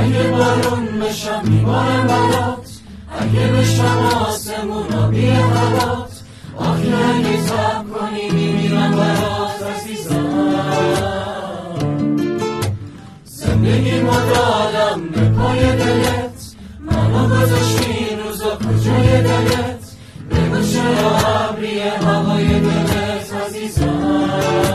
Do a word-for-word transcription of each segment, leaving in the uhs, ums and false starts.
اگه بارون بشم میبارم برات، اگه بشم آسمونا بی هوات، آخه اگه تب کنی میمیرم برات عزیزم. زندگی ما دادم به پای دلت، منو گذاشتی این روزا کجای دلت، بگو چرا ابری هوای دلت عزیزم.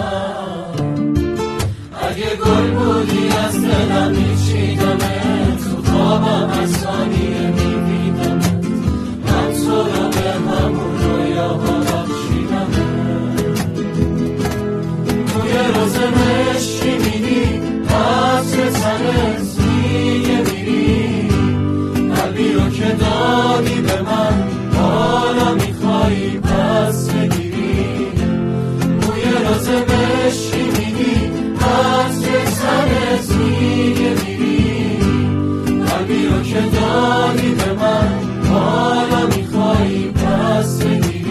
اگه گل بودی از دلم میچیدمت، تو خوابم از ثانیه میدیدمت، من تو رو به همون رویاها بخشیدمت. توی روز مشکی میدی عطر تنت میگه میری، قلبی رو که دادی به من حالا میخوایی پس بگیری. توی روز مشکی میدی عطر تنت میگه میری، قلبی رو که دادی به من حالا میخوایی پس بگیری.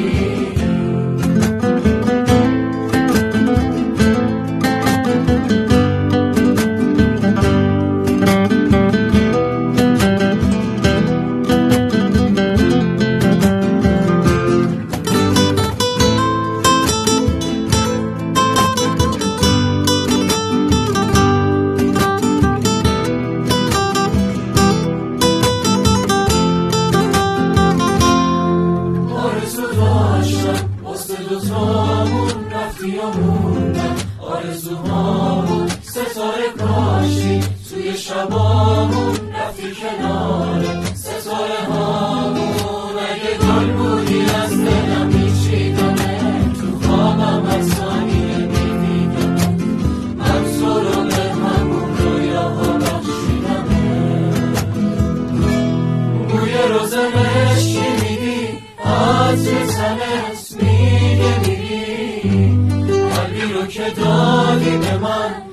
آرزوهامون ستاره کاشی توی شبامون، رفتی کنار ستاره هامون. اگه گل بودی از دلم میچیدمت، تو خوابم از ثانیه میدیدمت، من تو رو به همون رویاها بخشیدمت. بوی روز مشکی میدی عطر تنت میگه میری، قلبی رو که دادی به من